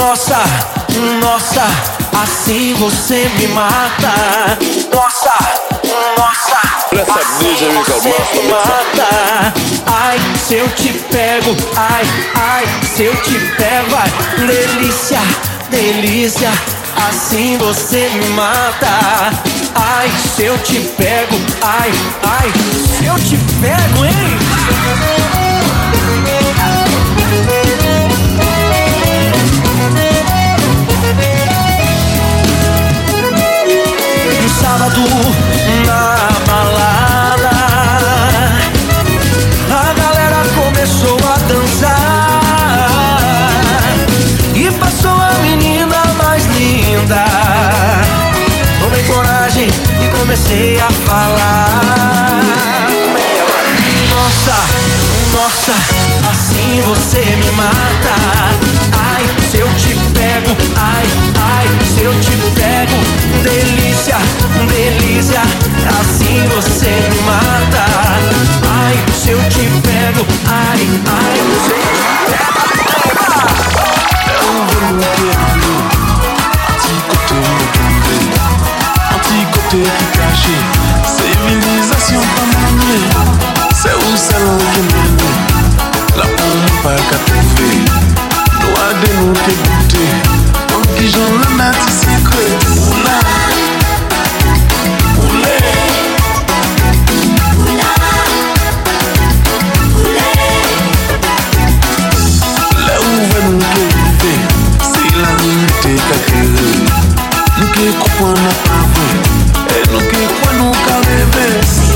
Nossa, nossa, assim você me mata. Nossa, nossa, assim você me mata. Ai, se eu te pego, ai, ai, se eu te pego, ai, delícia, delícia, assim você me mata. Ai, se eu te pego, ai, ai, se eu te pego, hein? Sábado na balada, a galera começou a dançar e passou a menina mais linda. Tomei coragem e comecei a falar. Nossa, nossa, assim você me mata. Ai, se eu te pego, ai, ai, se eu te pego, delícia, delícia, assim você me mata. Ai, se eu te pego, ai, ai, se eu te pego. Anti-côté qui caché, civilisation pas maniée. C'est où celle qui mène, là on n'a pas qu'à trouver. Doit de nous dégoûter, en qui j'en le mets secret. Oula, oulé, oula, oulé. Là où va nous trouver, c'est la vérité qu'a créé. Nous qui croyons n'a pas vrai, et nous qui croyons nous qu'à rêver.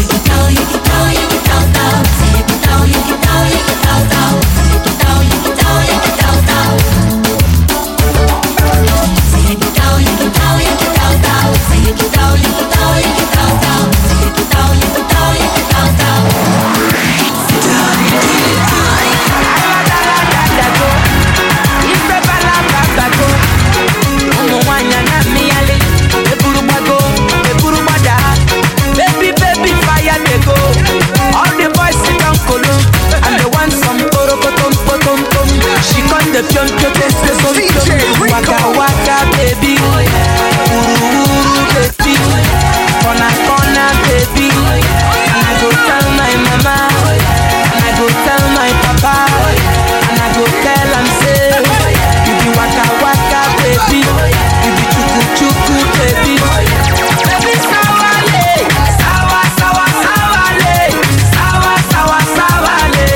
The pion pion test the son waka waka baby, uru uru baby, corner corner baby. And I go tell my mama, and I go tell my papa, and I go tell am say, you be waka waka baby, you be chuku chuku baby. Baby sawale, sawa sawa sawale, sawa sawa sawale.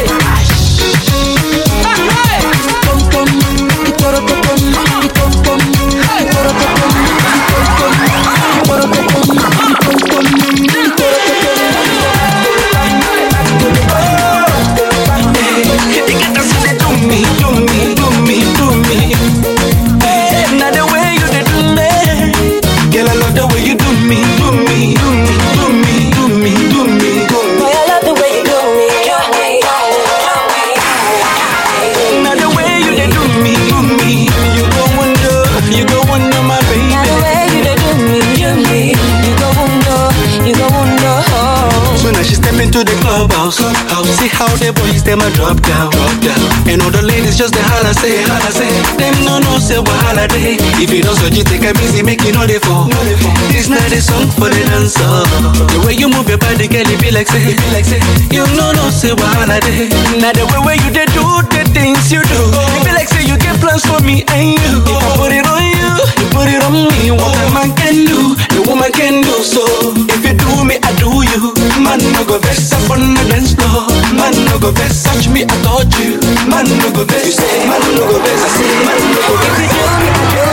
To the clubhouse, see how the boys them a drop down, and all the ladies just the holla say, them no say wahala day. If you don't so you take a busy, make you know they fall. This not a song for the dancer. The way you move your body, girl, it be like say, you no say wahala day. Now the way you they do the things you do, it be like say you get plans for me and you. If I put it on you, you put it on me. What a man can do, the woman can do. So if you do me, I do you. Man no go vex up on the dance floor. Man no go vex, touch me, I touch you. Man no go vex, you say. Man no go vex, I say. Man no go vex. If you do me, I do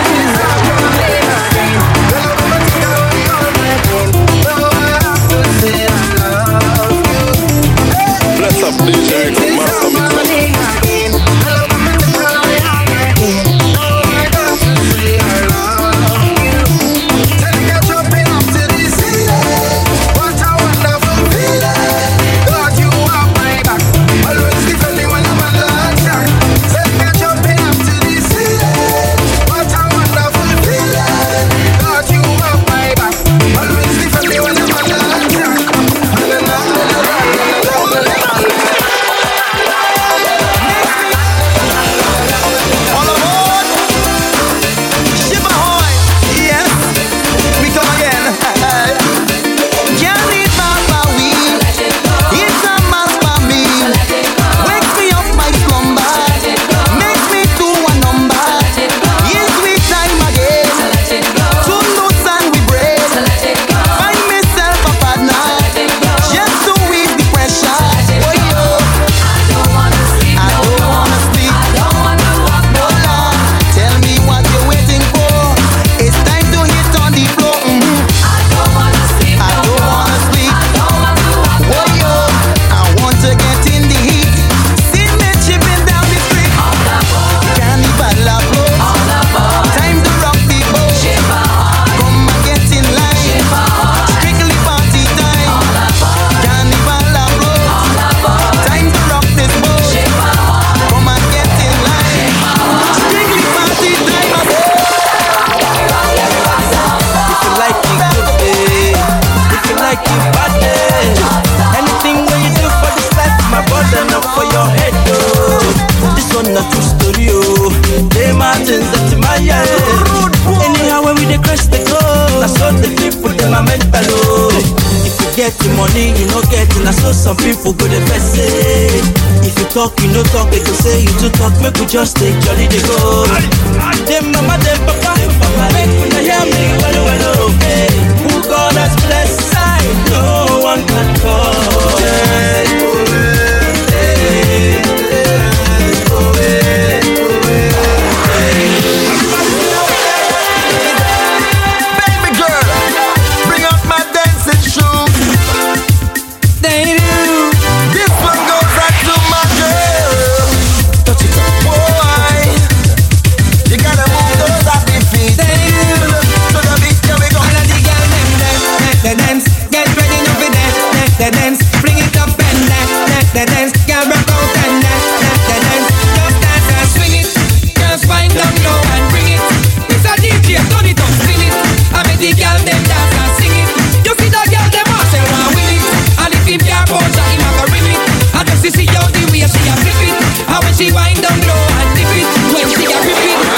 you. Bless up DJ from Master Mix. Always defending when I'm on the attack. Take a jumping up to the sea. get the money, you no get it. I saw some people go the best say. If you talk, you no talk, they go say you to talk. Make we just take jolly they go. Them mama, them papa, make we not hear me well, okay. Who God has blessed, no one can call. Baby girl, bring up my dancing shoes. They do. This one goes out to my girl. Touch it up. Boy, you gotta move those happy feet. They do. To the beat, here we go. All of the girls them dance, get ready now for dance, bring it up and dance, girl rock out and dance, just dance and swing it, girls wind down low and bring it. It's a DJ, turn it up, spin it. I make the girl them dance and sing it. You see the girl them all say want win it, and if him care about her, him a go ring it. And just to see how the way she a flip it, and when she wind down low and dip it, when she a flip it.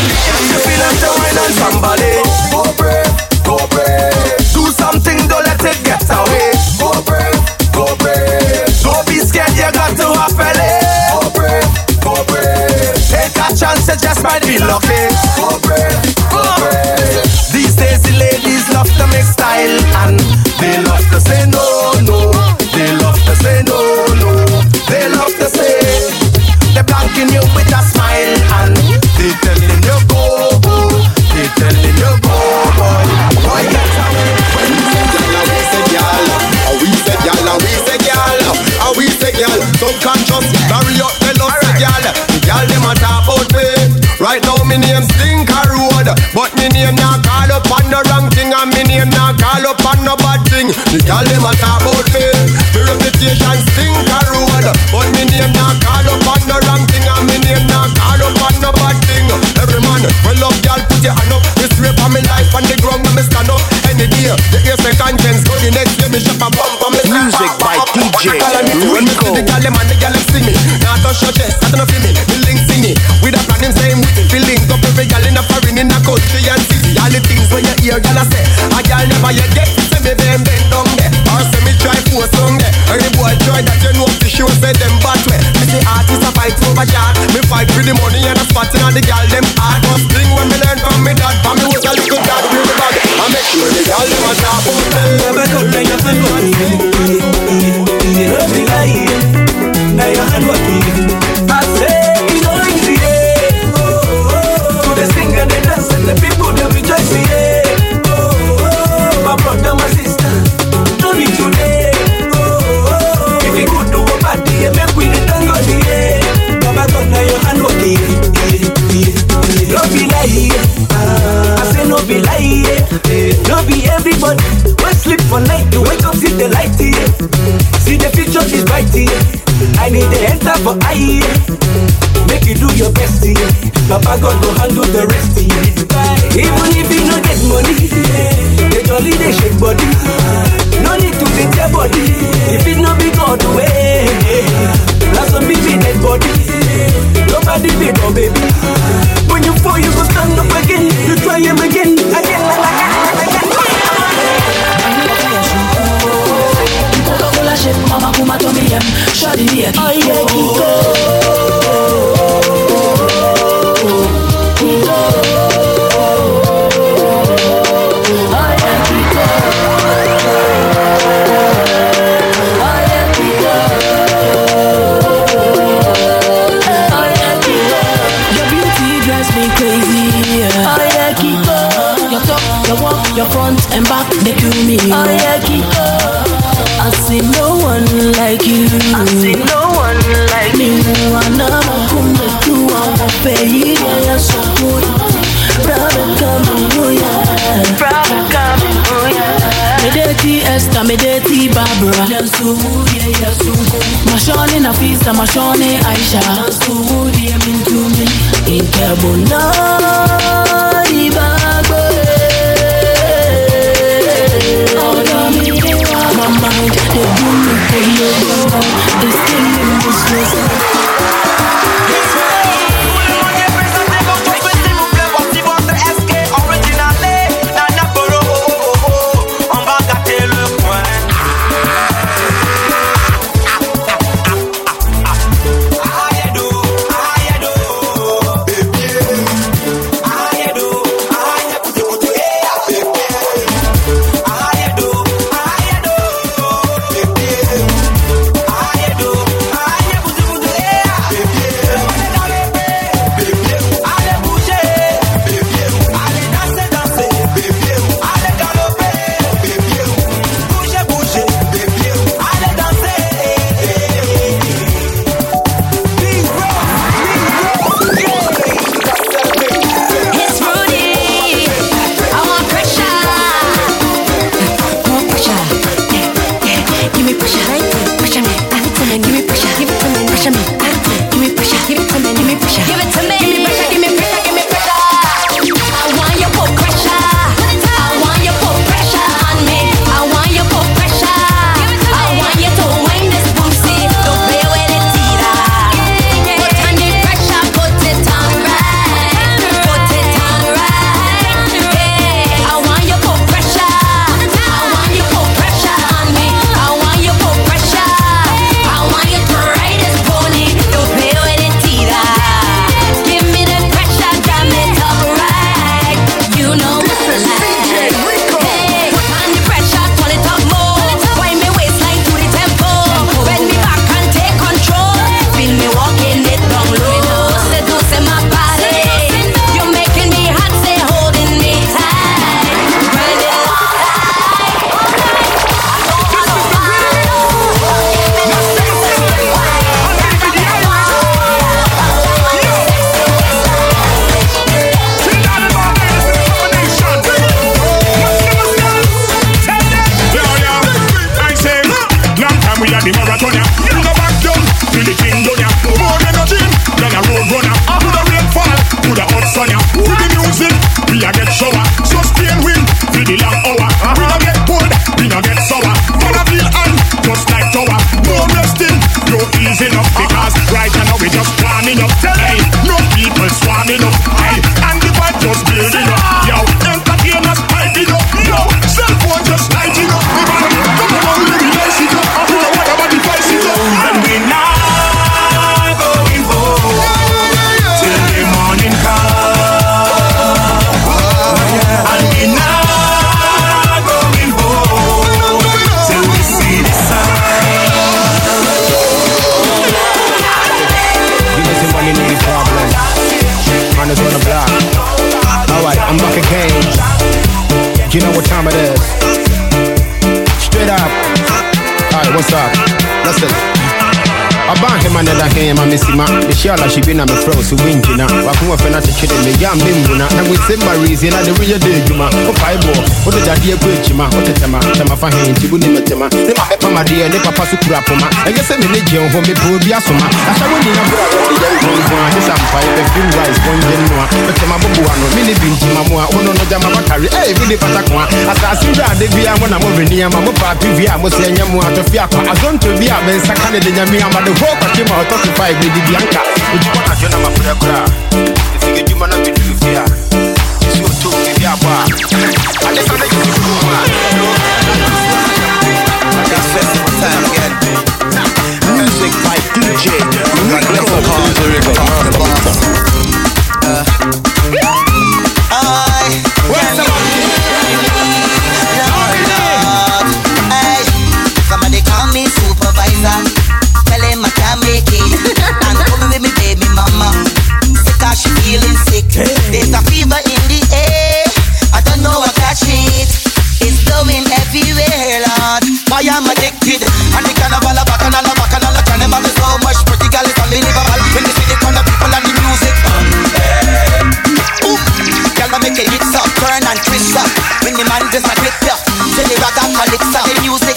You feel like to wine on somebody. Go brave, go brave. Do something, don't let it get away. Go brave, go brave. Don't be scared, you got to have belly. Go brave, go brave. Take a chance, it just might be lucky. Go brave, go brave. These days the ladies love to make style, and they love to say no, no. They love to say no, no. They love to say they're blanking you with a smile, and they telling you go, go. They telling you go, boy. Boy, get away. When we say gyal, we say gyal, we say gyal, we say gyal. Subconscious, marry up the love say gyal. The gyal dem a talk about me. Right now me name Stinker Road, but me name not call up on the wrong thing, and me name not call up on no bad thing. The gyal dem a talk about me. Me reputation Stinker Road, but me name not call up on the wrong thing, and me name not call up on no bad thing. Every man, well love gyal, put your hand up. Me swear for me life on the ground when me stand up. Any day, the ear say conscience, go the next day me shop a bump for me. Music by DJ When me see the gyal dem and the gyal dem sing me, now touch your chest, I don't feel me. Me link sing it, with a plan him same with it. Feeling up every gyal in a foreign, in a country and city. All the things when you hear gyal a say, a gyal never yet get to say me bend down there, or say me try force on there. Any boy try that you know for sure say them bad way. Me say artists a fight over yard, me fight for the money and a spot in the gyal dem heart. First thing when me learn from me dad, from me was a little dad with the bag. I make sure the gyal dem a talk about me. Never come down your hand walking, don't be lying. Now your hand walking. I say you know easy, yeah. To the sing and the dance and the people they rejoice, yeah. My brother, my sister, don't be today. If you could do a party, make we the tango, yeah. Baba come now your hand walking, don't be lying. I say no be lying, no be everybody. Sleep for night, you wake up, see the light here. See the future is bright here. I need the enter for eye. Make you do your best here. Papa God go handle the rest here. Even if you don't get money, they jolly they shake body. No need to beat your body. If it not be God way, that's a baby dead body. Nobody be no baby. When you fall, you go stand up again. You try him again, again. Mama kuma to me shawty me oh yeah Kiko your beauty drives me crazy oh yeah Kiko your top, your walk, your front and back they kill me oh yeah Kiko I see no one like you. I see no one like you. Wana makumbe tu wa pei ya sokuri. Brother come yeah. Brother come yeah. Medeti Esther, medeti Barbara. Yansuri yasungu. Mashone Nafisa, mashone Aisha. Yansuri mintumi. Inkebona ibagwe. My mind, they do me for you. They still in this place. shower. Sustain win, for the long hour. We no get cold, we no get sour. Gonna feel on, just like tower. No resting, no easing up. Because right now we just warming up. Hey, no people swarming up. Hey, and the vibe just building up. Yo, entertainers piping up. Yo, cell phone just lighting up. Come on, let me lace it up. We don't want about the price it up. And we not going home till the morning comes. And we not going home till we see the sun. You listen when you need a problem. Man is on the block. Alright, I'm back again. You know what time it is. Straight up. Alright, what's up? Listen. I bought him another game, I miss him. The Shala she been on the froze, so win you now. Waku up and at the chicken, the yam bimbuna. And with Simba reason, at the real day, Juma. Oh, Fibo, what the daddy a great Jima, what the Tama, Tama Fahin, Tibuni Matema, the Papa dear, the Papa Sukurapoma. I guess I'm in the jail for me, poor Biasoma. I shall win in a brother, this empire, the film rice, one Genoa, but Tamabuano, Mini Binti Mamma, one on the Jamakari, eh, really Patakwa. As I see that they be a one of Movenia, Mamma Papi, Via, Mosiamu, out of Fiaka, as on to be a Ben Sakane de Yamia, but the walk came out of 5 with the Bianca. Which one I don't know about if you get you man up to do here. It's your two with your bar. I just want to do time again. Music by DJ somebody call me supervisor. Tell him I can't make it. And come with me baby mama. Because she feeling sick. There's a fever in the air. I don't know what catch it. It's blowing everywhere, Lord. Why I'm addicted. And the carnival, bacchanal, carnival is so much pretty girl is unbelievable. When you see the kind of people and the music. Girl, I make it hit up, turn and twist up. When the man just a clip up. Till the rock and calypso, the music.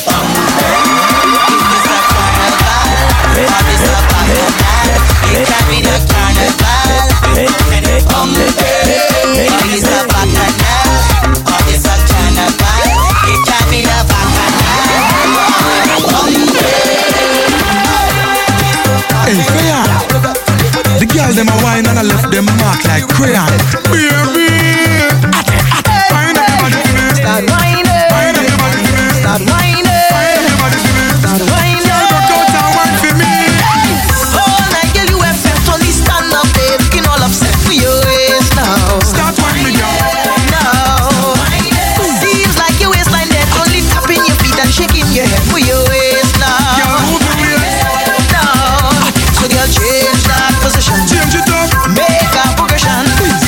It's a carnival. It can be the carnival. It's a bacchanal. It's a carnival. It can be the bacchanal. Hey, fair. The girl them a wine and I left them mark like crayon. Baby, find everybody for me. Start whining. Find everybody for me. Start whining. Find everybody for me. Start whining. Go down wine for me. All night, girl, you have totally stand up, babe. Looking all upset for your waist now. Start whining, girl. No. Seems like your waistline there, only tapping your feet and shaking your head for your waist now. Girl, move the waist. No. So girl, change that position. Change it up. Make a progression.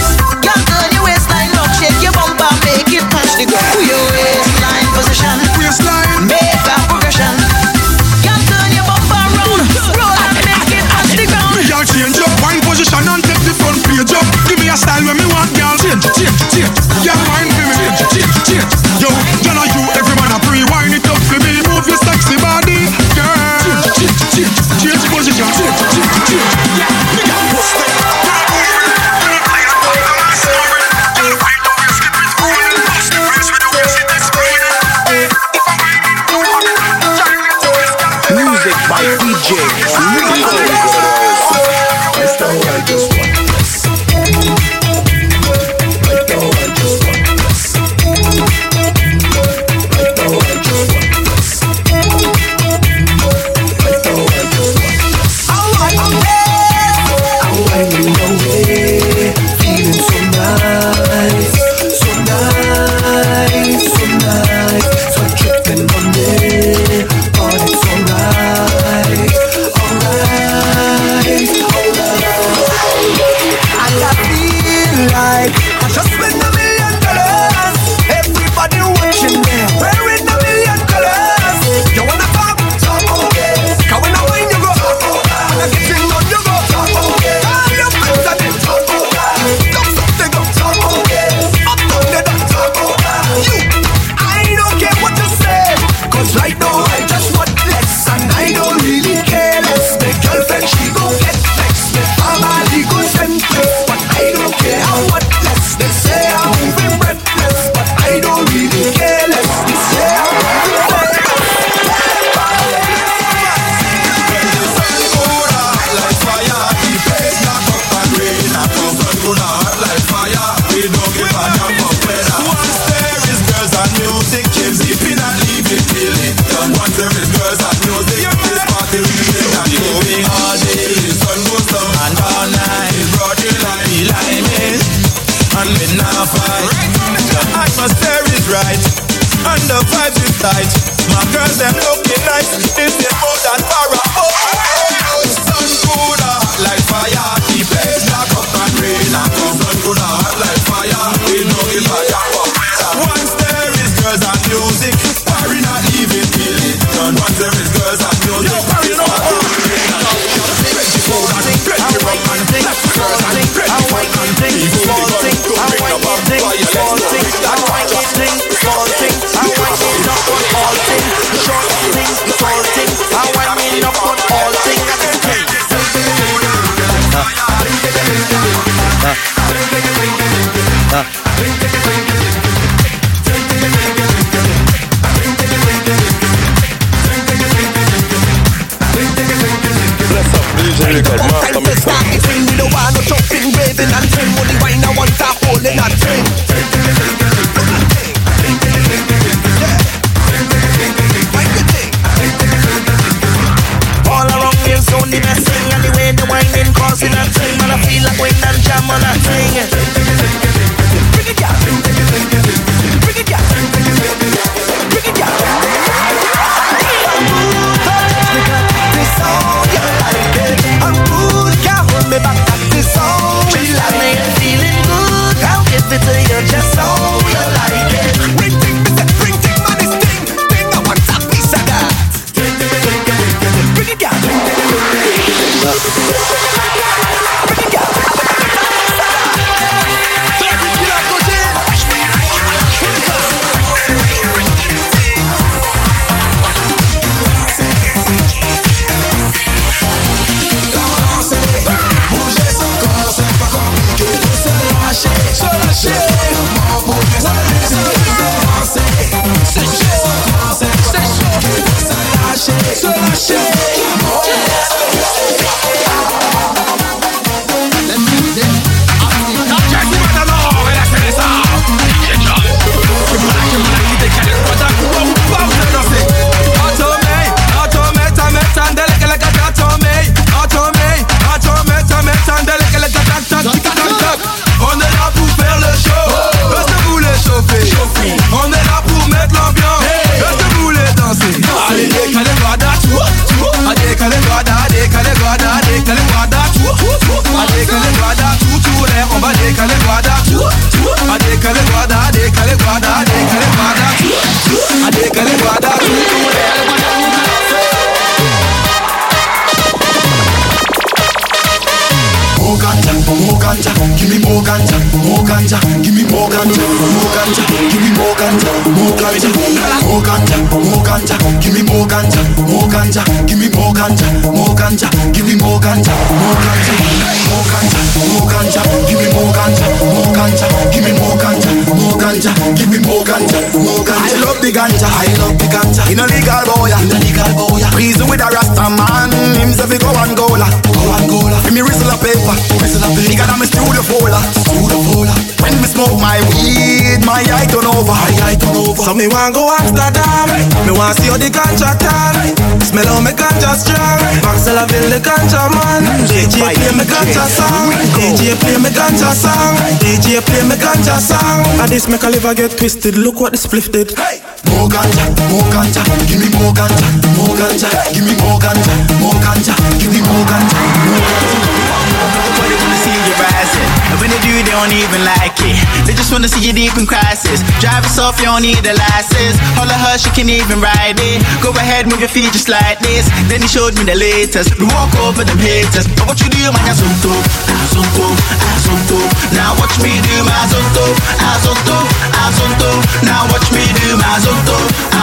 Now fight. The atmosphere is right, and the vibes is tight. My girls them looking nice. This is more than parable. Sun good hot like fire. The place lock up and rain. Sun good hot like fire. We know the fire. Once there is girls and music, party not even feel it. Once there is girls and music, party not Time to start the thing, we don't want no jumping, raving and swing. Only wine I want a hole in that thing. All around me is only messing. And the way the wine in causing a thing. Man I feel like wine and jam on a thing. Bring it down. Bring it down. Bring it down. This song you like it. I'm good, can't hold me back. That this song we like it. Feeling good, I'll give it to you just so you like it. Bring thing, bring thing, man, this thing. Thing I want a piece of that. Bring it down. Bring it down. I love the ganja. In a legal boya, reason with a rasta man. Himself he go Angola. Give me whistle a paper. Bigger than me studio folder. When me smoke my weed, my eye turn over. So me want go Amsterdam. Me want see how the ganja tan. Smell how me ganja strong. Marcella Ville the ganja man. DJ play me ganja song. DJ play me ganja song. DJ play me ganja song. And this make a liver get twisted. Look what the spliff did. More ganja, give me more ganja, give me more ganja, give me more ganja. Everybody wanna see you rising, and when they do, they don't even like it. They just wanna see you deep in crisis. Drive us off, you don't need a license. Holler her, she can even ride it. Go ahead, move your feet just like this. Then he showed me the latest. We walk over them haters. But what you do, man, azonto. Now watch me do my azonto. Now watch me do my azonto.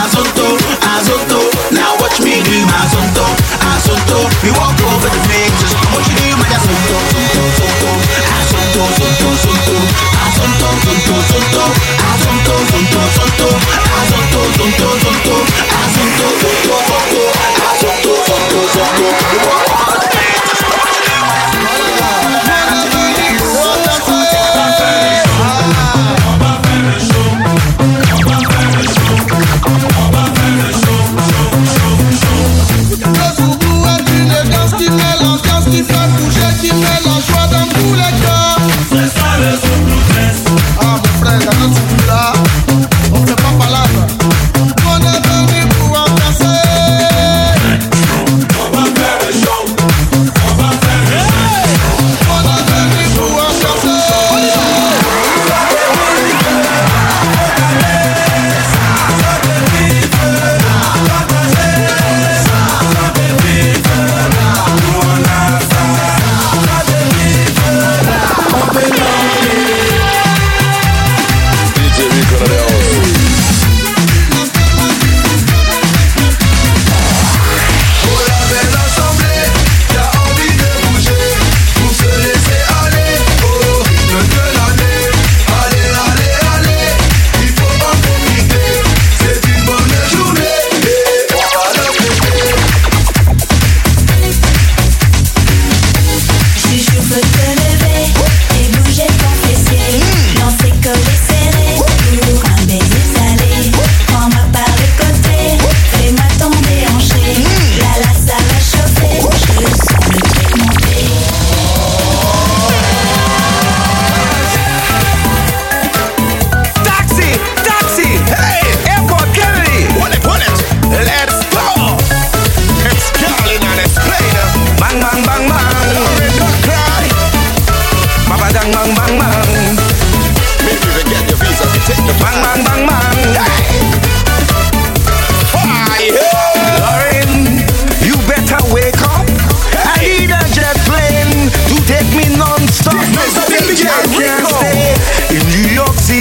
Now watch me do my azonto. We walk over the haters. What you do, man, azonto. Qui fait la joie dans tous les cœurs. C'est ça le son.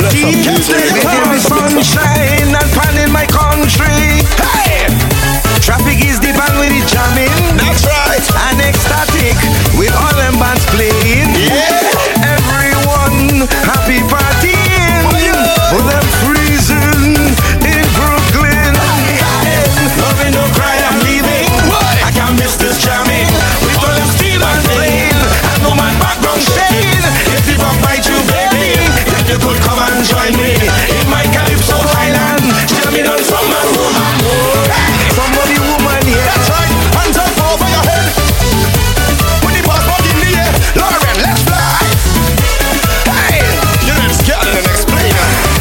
party. With every sunshine and pan in my country. Hey! Traffic is deep and with it jamming. That's right. And ecstatic with all them bands playing. Yeah. Everyone happy partying. For them freezing in Brooklyn. Loving no cry, I'm leaving. I can't miss this jamming. With all them steel and playing. And no man background shaking. If the rock bite you, baby, then you could come and join me in my Calypso Highland. Jamming on some man woman. Somebody woman here. That's right. Hands up over your head. Put the passport in the air. Lauren, let's fly. Hey, you know this girl and explain.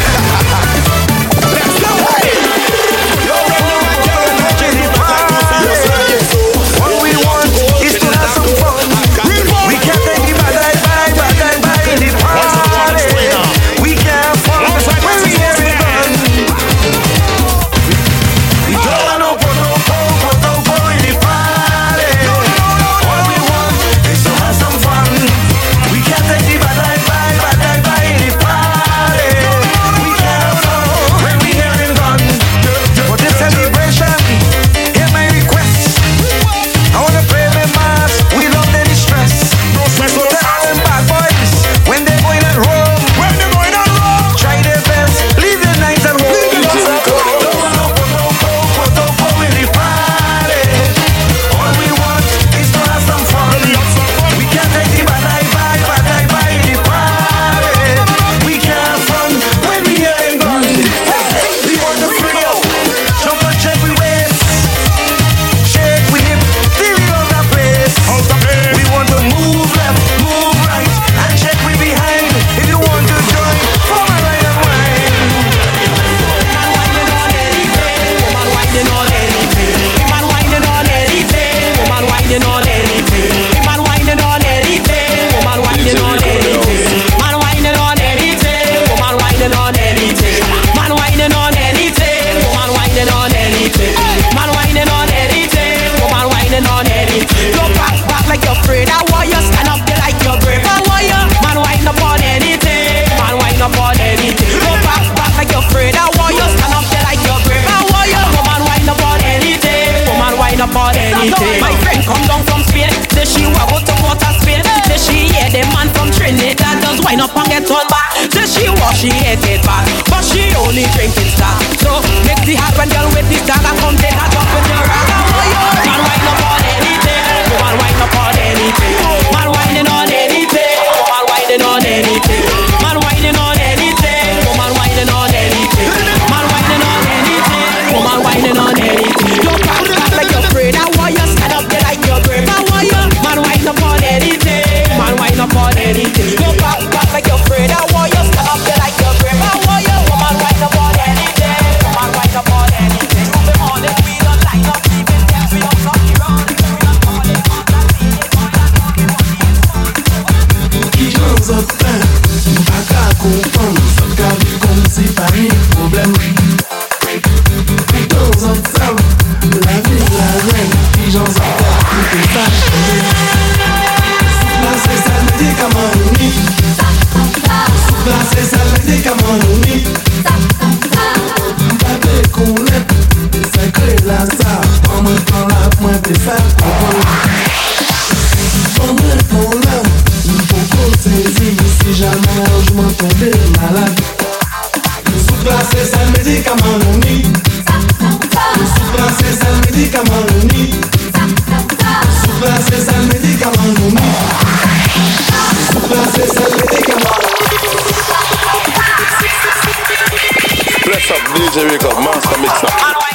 Let's go. Hey, you're running like you're an agent. All we want is to have some fun. We can't take the bad in the party. We can't fall when we hear it run. We don't want no po in the party. All we want is to have some fun. We can't take the bad in the party. We can't fall when we hear it run. For this celebration, hear my request. I wanna play my mass without any stress. So tell them bad boys when they're going at home. Try their best, leave the night at home. In the party. All we want is to have some fun. We can't take the bad in the party. We can't fun when we hear it gun. We want to free up, jump and check we waist. Shake we hip, till we love that place. We want to move left, move right, and check we behind. If you want to join, for my right and wine. Man whining on anything, woman whining on anything. Man whining on anything, woman whining on anything. Man whining on anything, woman whining on anything. Man whining on anything, woman whining on anything. Man whining on anything, woman whining on anything. Man whining on anything, woman whining on anything. Go back like you're afraid. I want you stand up there like you're brave. I want you man whine up on anything, man whine up on anything. Go back like you're afraid. I want you stand up there like you're brave. I want you woman whine up on anything, woman whine up on anything. My friend come down from Spain, say she want go to Port of Spain. Say she hear the man from Trinidad just whine up and get on back. Say she wash she hate it bad, but she only drinking Star. So make the hard one girl with the Star and come take a drop with your rag. I want you man whine up on anything, woman whine up on anything. Man whining on anything, woman whining on anything. Man whining on anything, woman whining on anything. Man whining on anything, woman whining on anything. Don't back like you're afraid. I want you stand up there like you're brave. I want you man whine up on anything, man whine up on anything. Don't back like you're afraid. I want you stand up there like you're brave. I want you woman whine up on anything, woman whine up on anything. Moving on and we don't line up, even if we don't come around. Aka kompon, sot ka vi kom se pa ni problem. Poutan zan sav, la vi la ren, pi jan zan ka pou te fache. Souk la se sal medikaman nou ni. Souk la se sal medikaman nou ni. Mbabe konet, sakre la sa, pan mwen pan la mwen te sa kompon. Pan mwen pan la, m'poko sezi, si jamais je m'entendais malade. Souk la se sal medikaman nou ni. Souk la se sal medikaman nou ni. Souk la se sal medikaman nou ni. Souk la se sal medikaman nou ni. Bless up DJ Rick up, master mixer.